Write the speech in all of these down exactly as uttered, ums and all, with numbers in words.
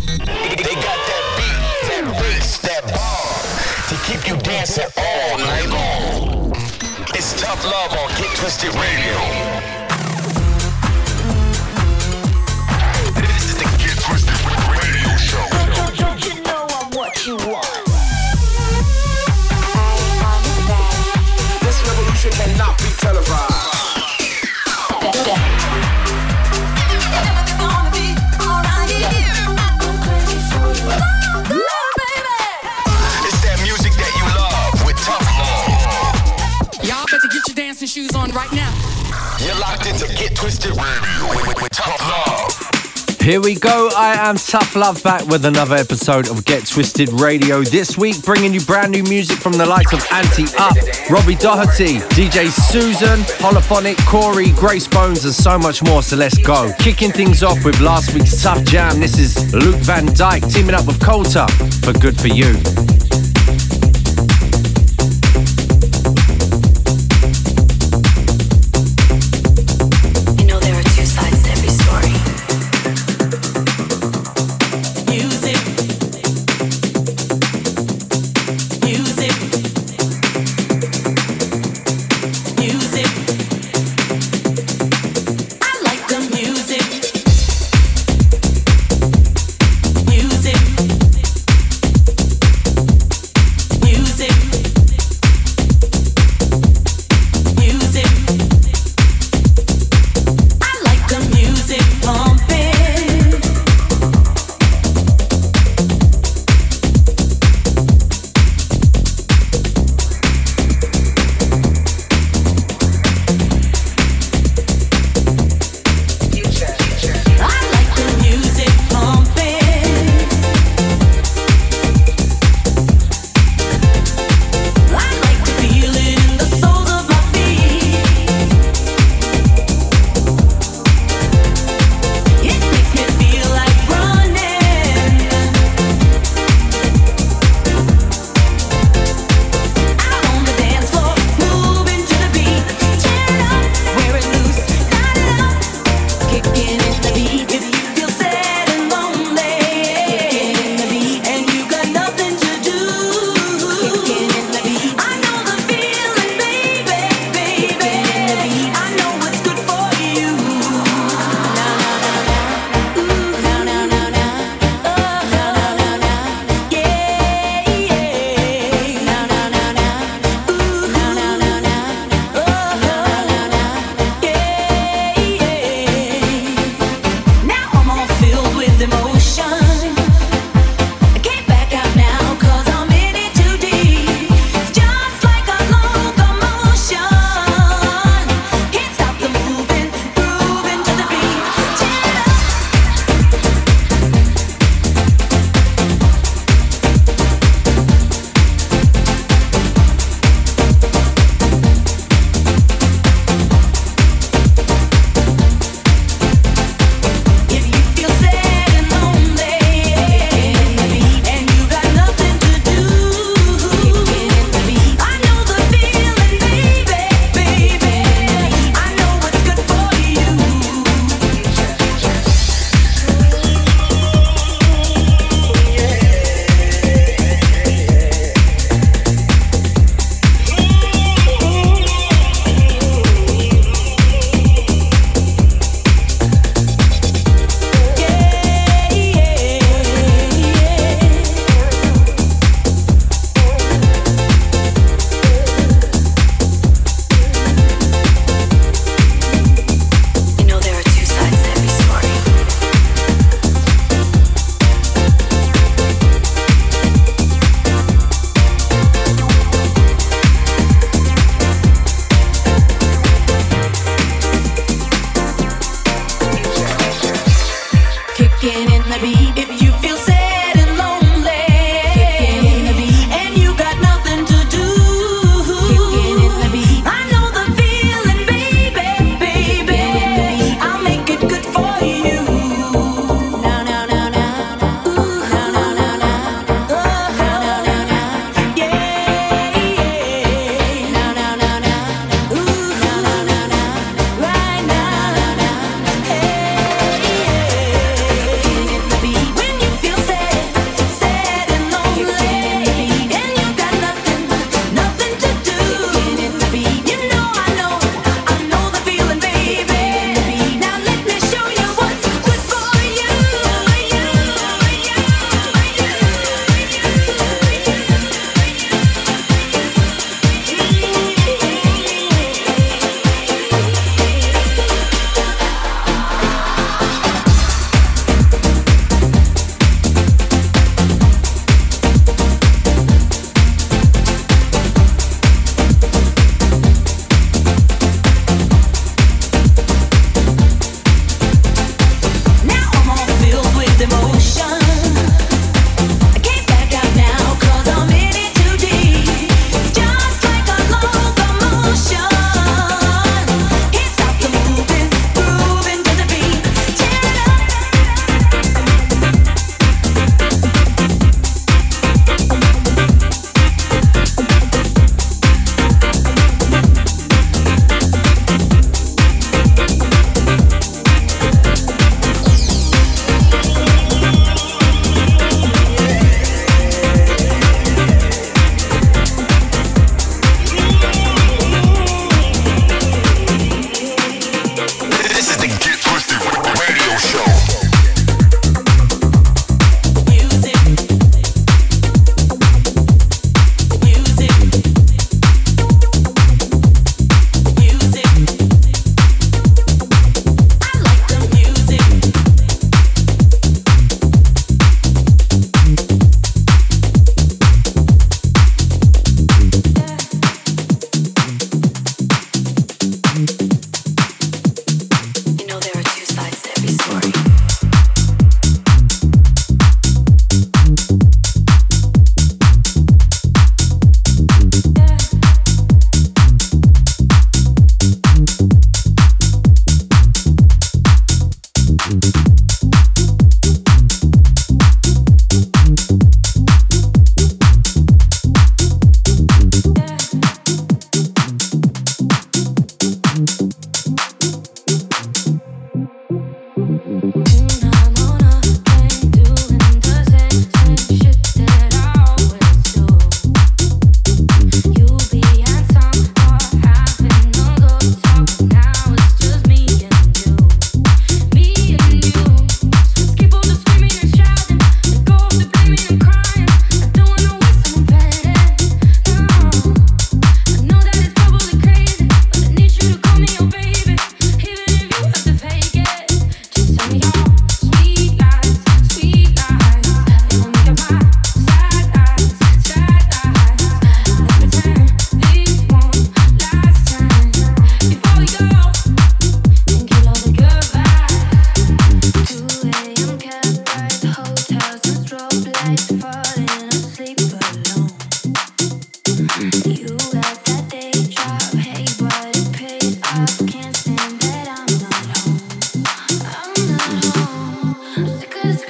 They got that beat, that bass, that bar to keep you dancing all night long. It's Tough Love on Get Twisted Radio. This is the Get Twisted Radio Show. Don't, don't you know I'm what you want? This revolution cannot be televised. Shoes on right now. You're locked into Get Twisted Radio with, with Tough Love. Here we go. I am Tough Love back with another episode of Get Twisted Radio. This week, bringing you brand new music from the likes of Anti Up, Robbie Doherty, D J Susan, Holophonic, Corey, Grace Bones, and so much more. So let's go. Kicking things off with last week's Tough Jam. This is Luke Van Dyke teaming up with Coulter for Good For You.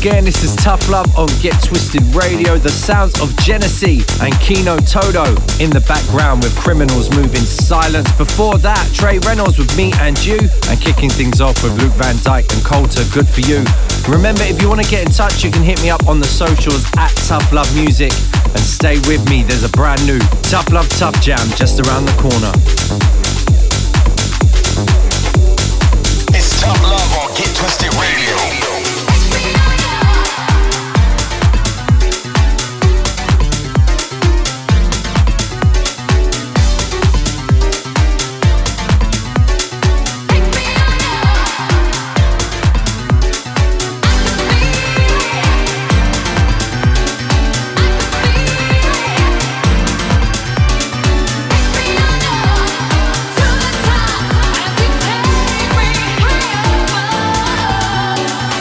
again, this is Tough Love on Get Twisted Radio. The sounds of Genesee and Kino Todo in the background with Criminals Moving Silence. Before that, Trey Reynolds with Me and You, and kicking things off with Luke Van Dyke and Coulter, Good For You. Remember, if you want to get in touch, you can hit me up on the socials at Tough Love Music. And stay with me, there's a brand new Tough Love Tough Jam just around the corner. It's Tough Love on Get Twisted Radio. To the top, as you take me higher.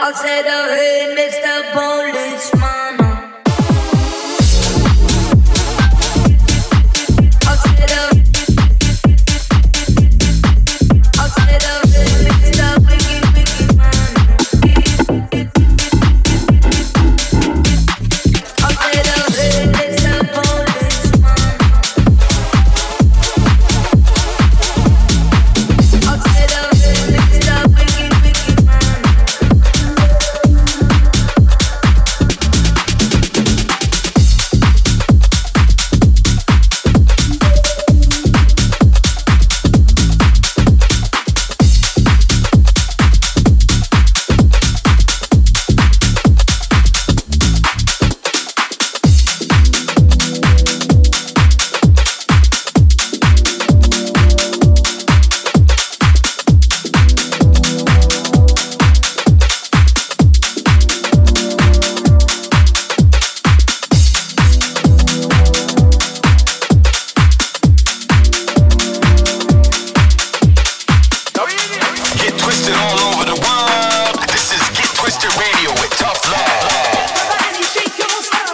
Outside of hey, Mister Policeman. Outside of, outside of hey, Mister Wicked Wicked Man. Outside of hey, Mister Policeman. Outside of hey, Mister Wicked Wicked Man. Get twisted all over the world. This is Get Twisted Radio with Tough Love. Everybody shake yourself.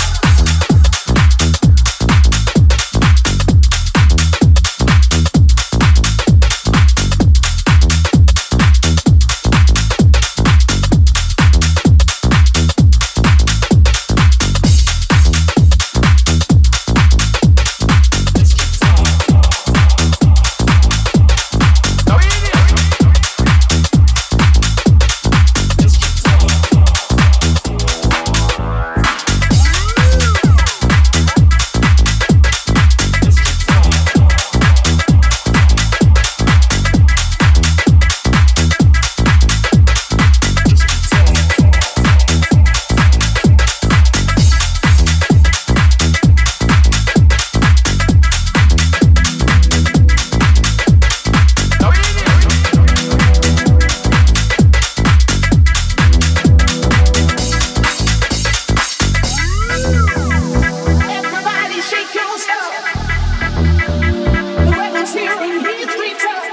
Everybody shake yourself. The weather's here and he's returned.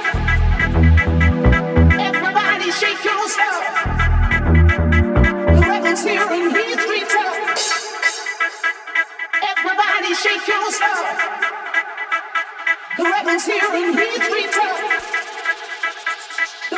Everybody shake yourself. The weather's here and he's returned. Everybody shake yourself. The weather's here and he's returned. The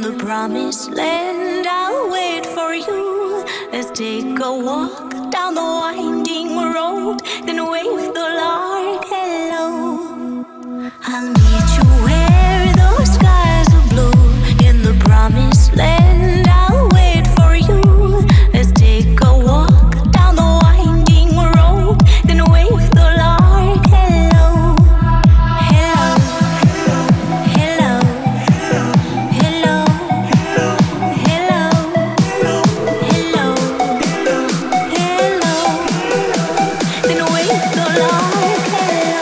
the promised land. I'll wait for you. Let's take a walk down the winding road, then wave the lark hello. I'll meet you where those skies are blue in the promised land. I'll wait for you. Let's take a walk down the winding road, then wave the lark hello. Hello, hello, hello, hello, hello, hello, then wave the lark hello.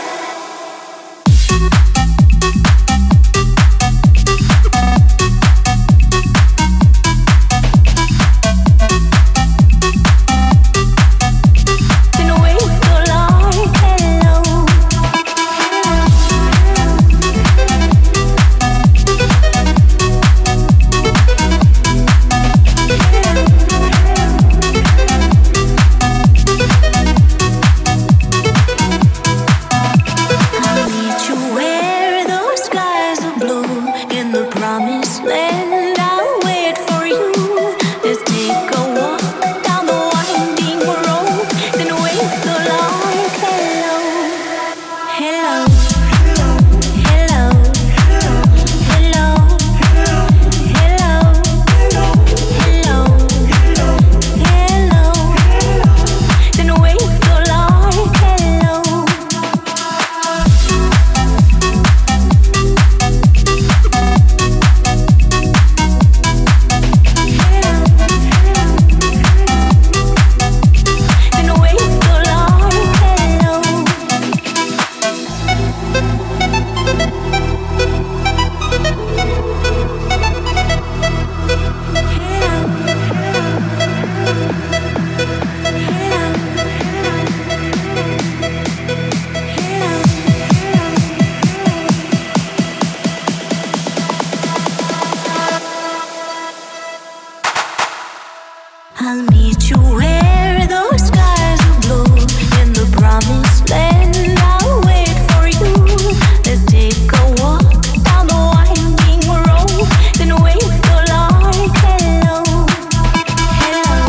I'll meet you where those skies are blue in the promised land. I'll wait for you. Let's take a walk down the winding road, then wave the lark hello. Hello,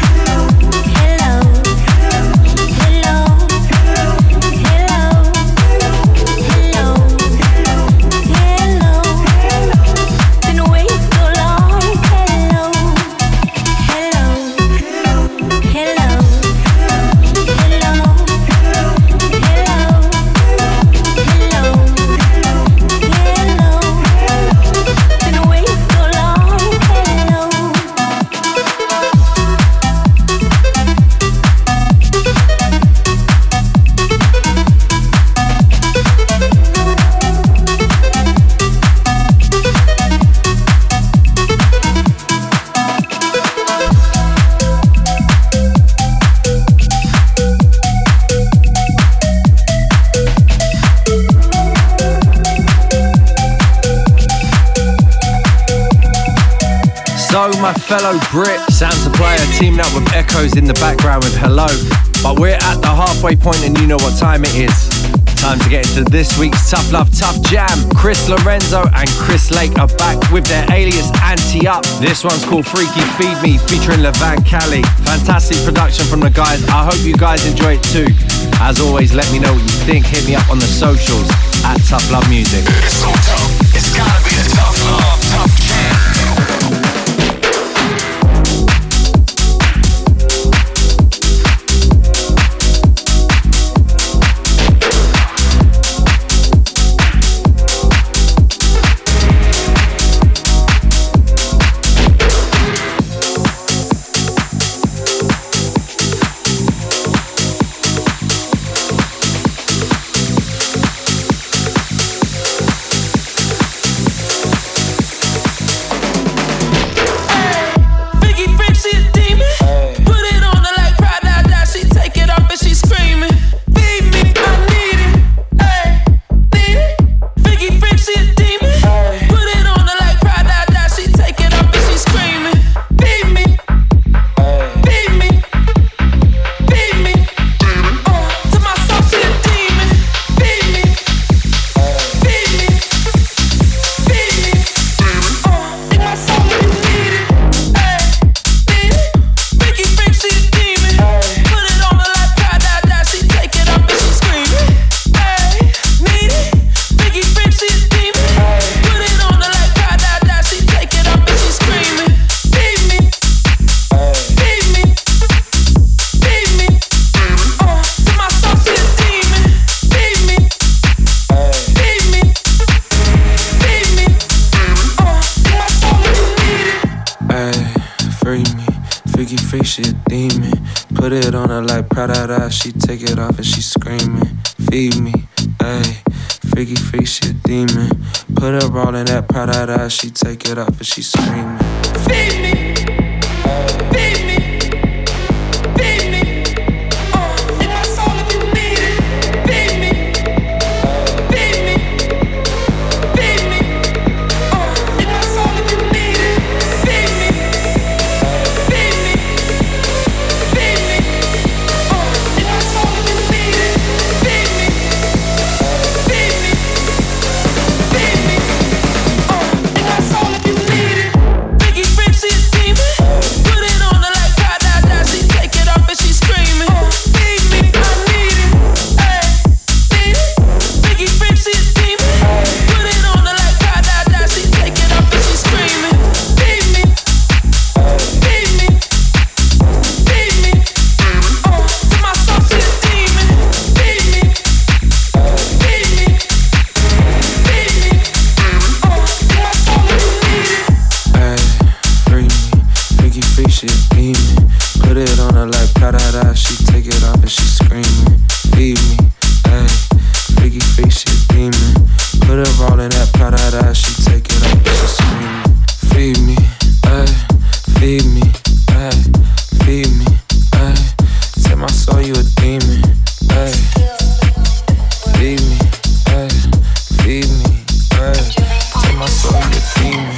hello, hello, hello, hello, hello, then wave the lark hello. So, my fellow Brit, Santa Player teaming up with Echoes in the background with Hello. But we're at the halfway point and you know what time it is. Time to get into this week's Tough Love Tough Jam. Chris Lorenzo and Chris Lake are back with their alias Anti Up. This one's called Freaky Feed Me featuring Levan Cali. Fantastic production from the guys. I hope you guys enjoy it too. As always, let me know what you think. Hit me up on the socials at Tough Love Music. It's so tough, it's gotta be the Tough Love Tough Jam. Freaky freak, she a demon. Put it on her like Prada, she take it off and she screaming. Feed me, ayy. Freaky freak, she a demon. Put her all in that Prada, she take it off and she screaming. Feed me, feed me, feed me. Uh, in my soul if you need it. Feed me, feed me, feed me. Uh, in my soul if you need it. Feed me, feed me, feed me. Uh, in my soul if you need it. Feed me, feed me, feed me. Uh, in my soul if you need it. Biggie Freak, she a demon. Put it on her like da da da. She take it off and she screaming. Feed me, I need it. Ay, need it. Biggie Freak, she a demon. Put it on her like da da da. She take it off and she screaming. Feed me, feed me, feed me. Uh, to my soul, she a demon. Feed me, feed me, feed me. Uh, in my soul if you need it. Ay, free me, freaky freak, she a demon. Put it on her like Prada, she take it off and she screaming. Feed me, ay, freaky freak, she a demon. Put her all in that Prada, she take it off and she screaming. Feed me, ay, feed me, ay, feed me, ay. Tell my soul you a demon, ay. Feed me, ay, feed me, ay. Tell my soul you a demon.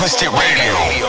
Twisted Radio.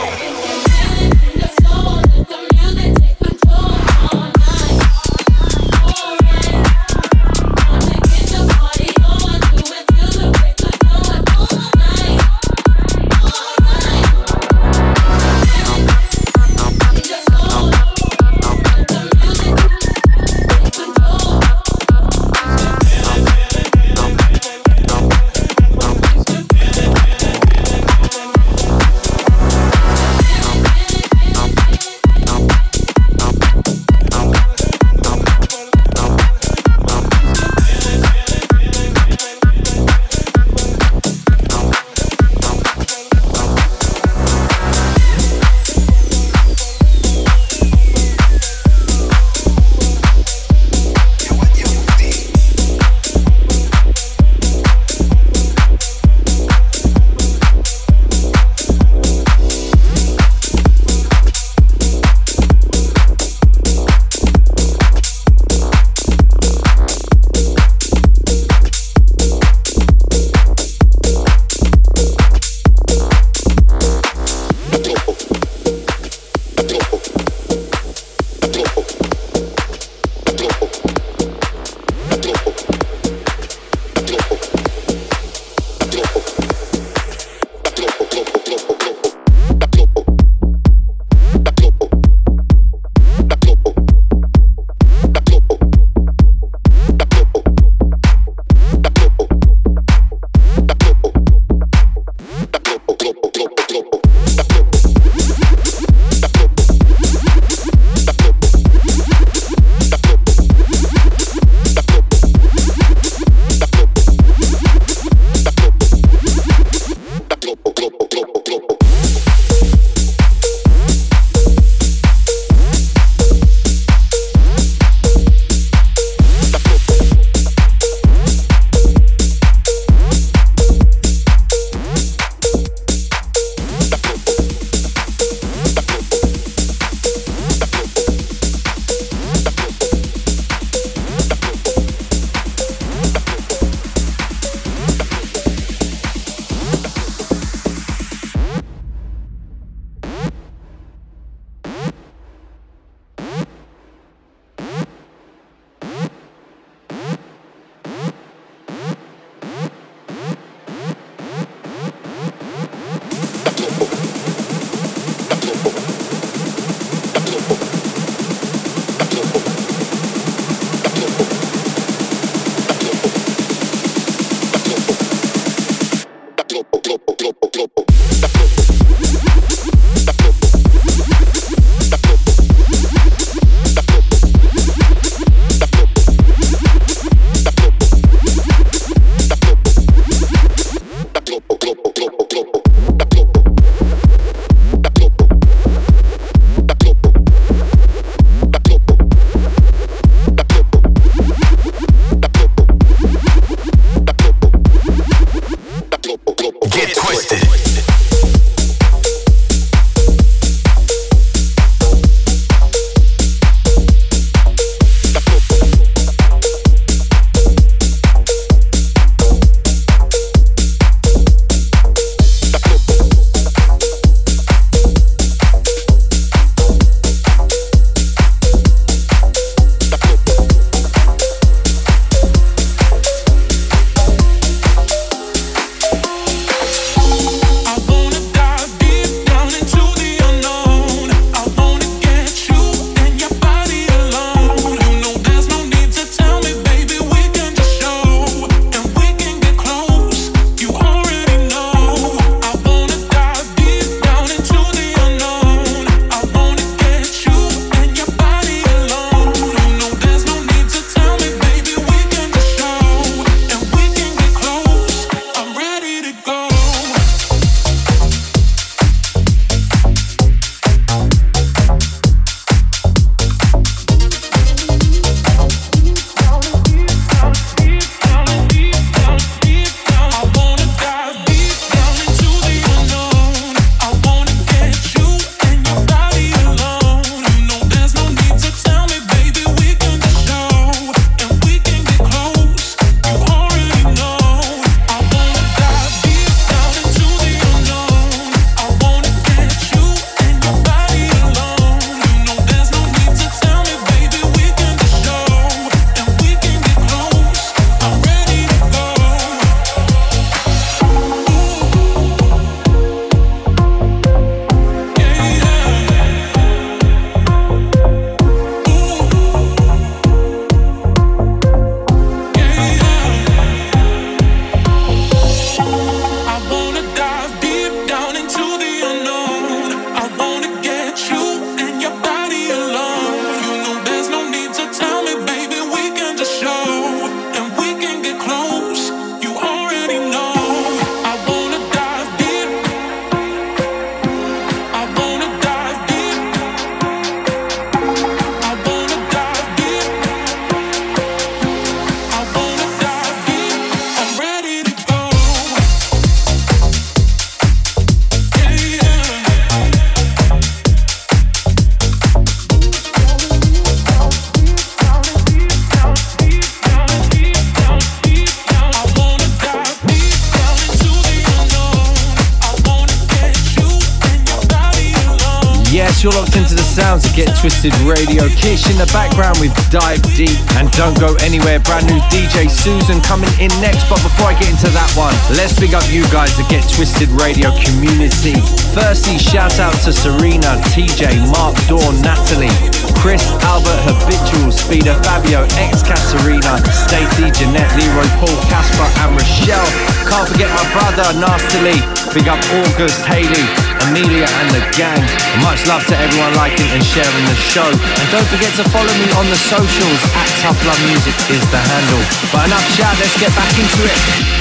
Yes, you're locked into the sounds of Get Twisted Radio. Kish in the background with Dive Deep and Don't Go Anywhere. Brand new D J Susan coming in next. But before I get into that one, let's big up you guys, the Get Twisted Radio community. Firstly, shout out to Serena, T J, Mark, Dawn, Natalie, Chris, Albert, Habitual, Speeder, Fabio, Ex-Catarina, Stacey, Jeanette, Leroy, Paul, Casper and Rochelle. Can't forget my brother, Nastily. Big up August, Haley, Amelia and the gang. Much love to everyone liking and sharing the show. And don't forget to follow me on the socials. At Tough Love Music is the handle. But enough chat, let's get back into it.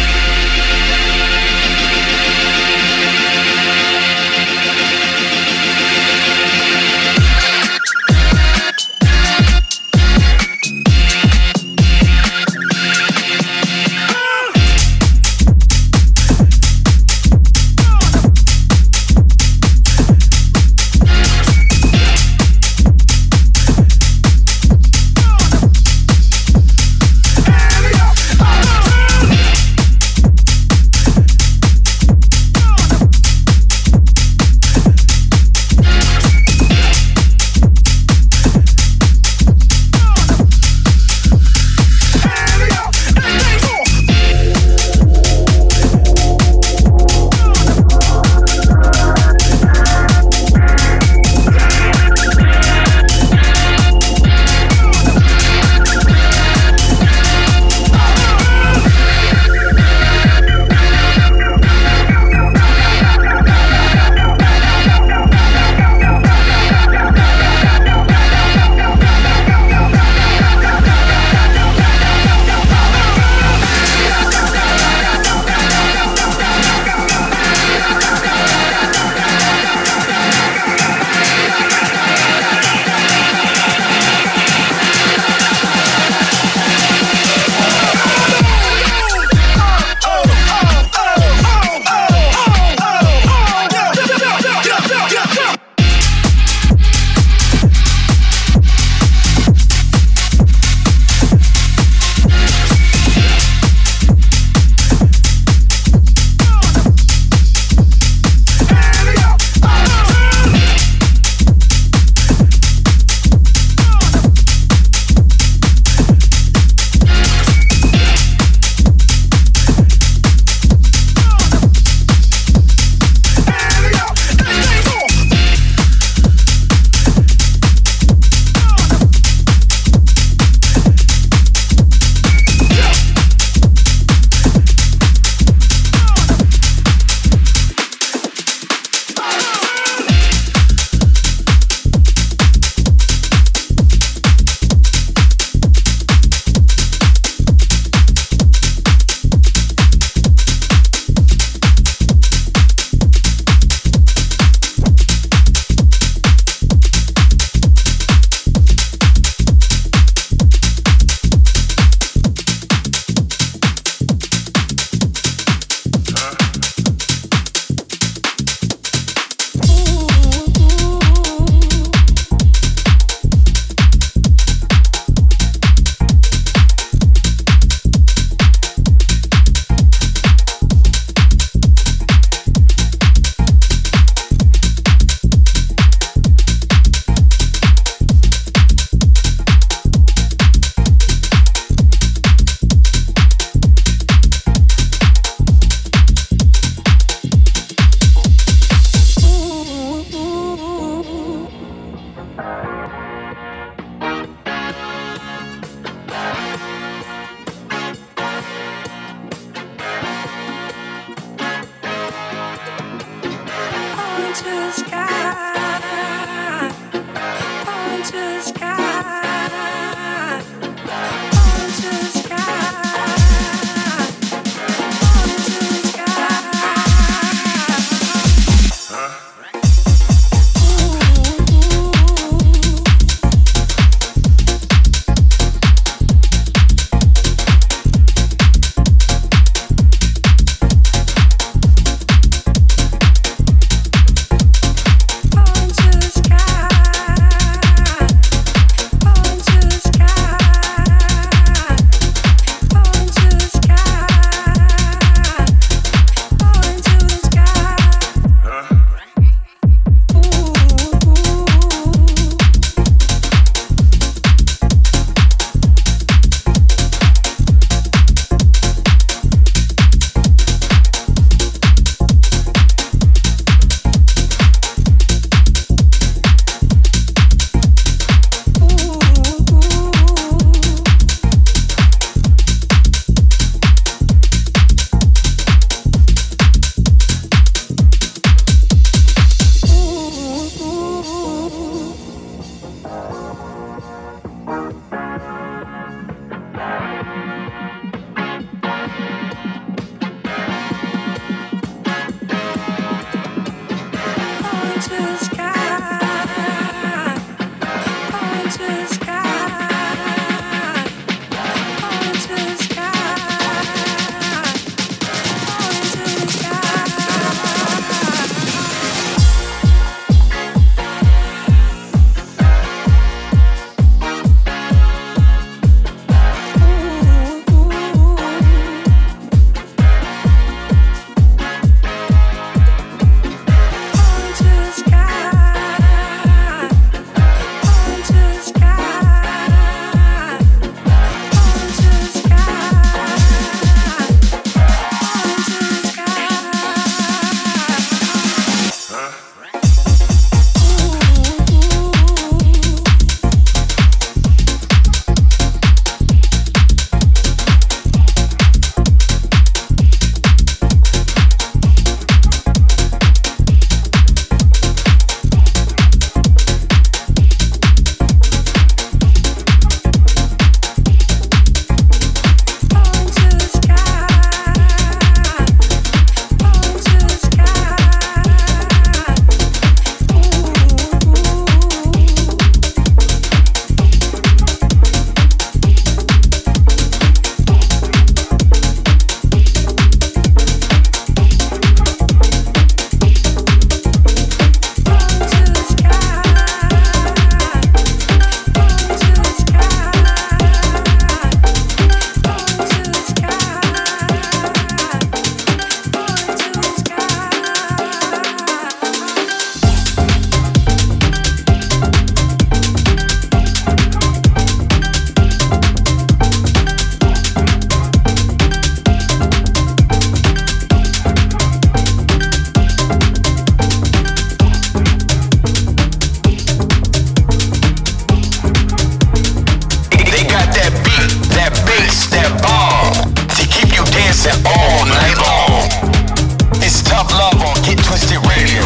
all night long. It's Tough Love on Get Twisted Radio.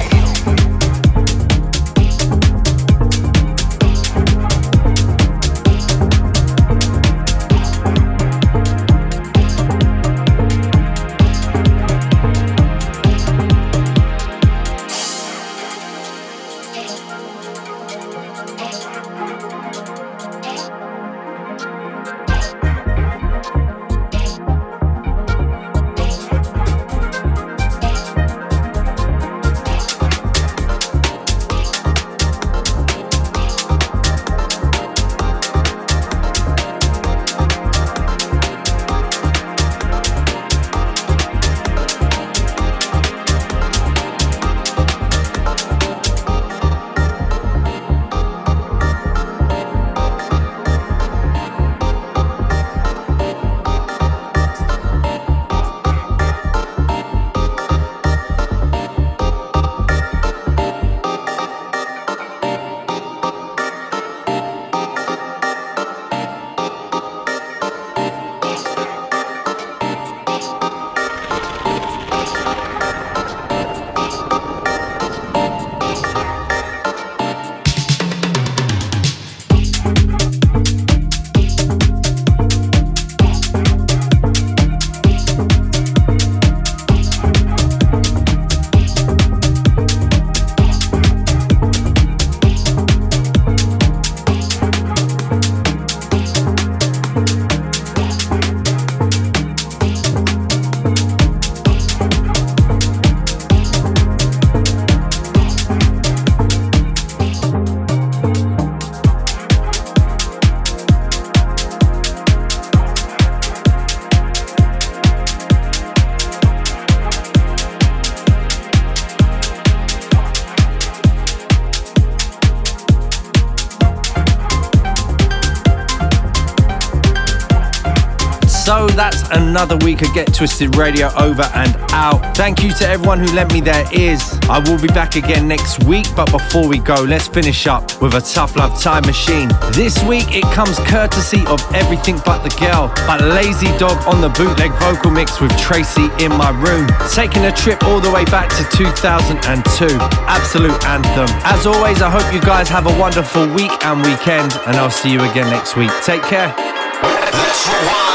So that's another week of Get Twisted Radio over and out. Thank you to everyone who lent me their ears. I will be back again next week, but before we go, let's finish up with a Tough Love Time Machine. This week it comes courtesy of Everything But The Girl, but Lazy Dog on the bootleg vocal mix with Tracy in My Room. Taking a trip all the way back to two thousand two. Absolute anthem. As always, I hope you guys have a wonderful week and weekend, and I'll see you again next week. Take care. Let's rewind.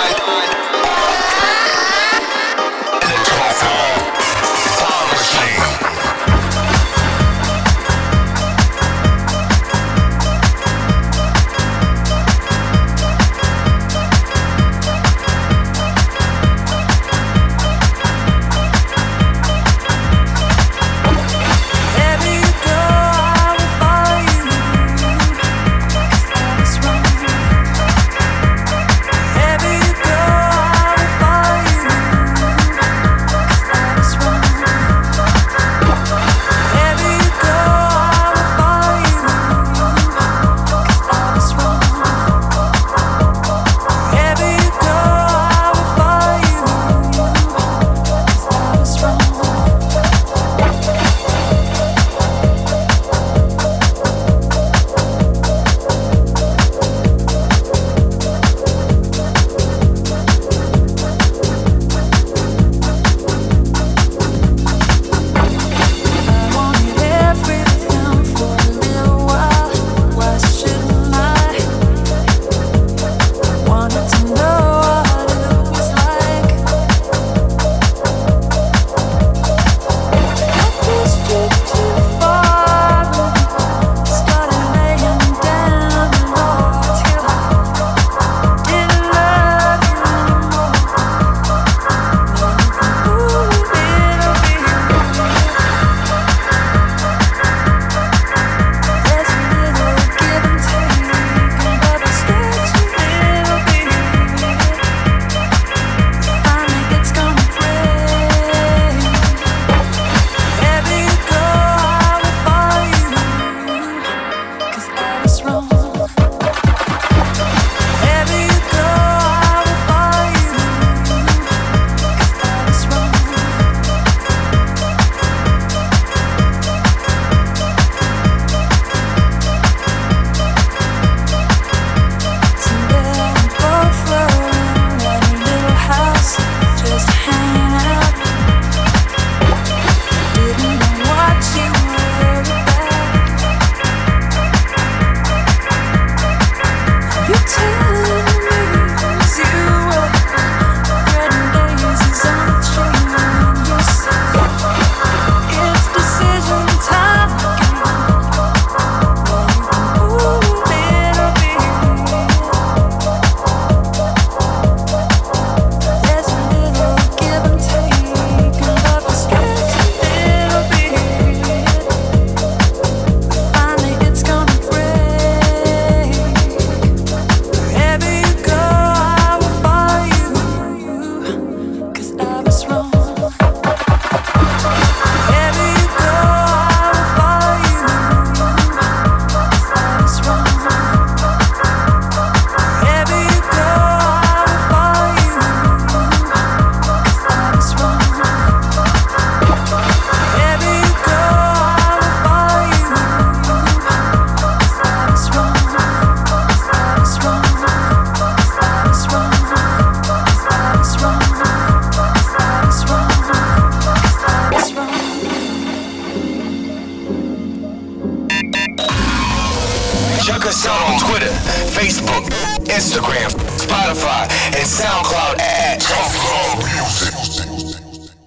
Every Instagram, Spotify, and SoundCloud at Tough Love Music.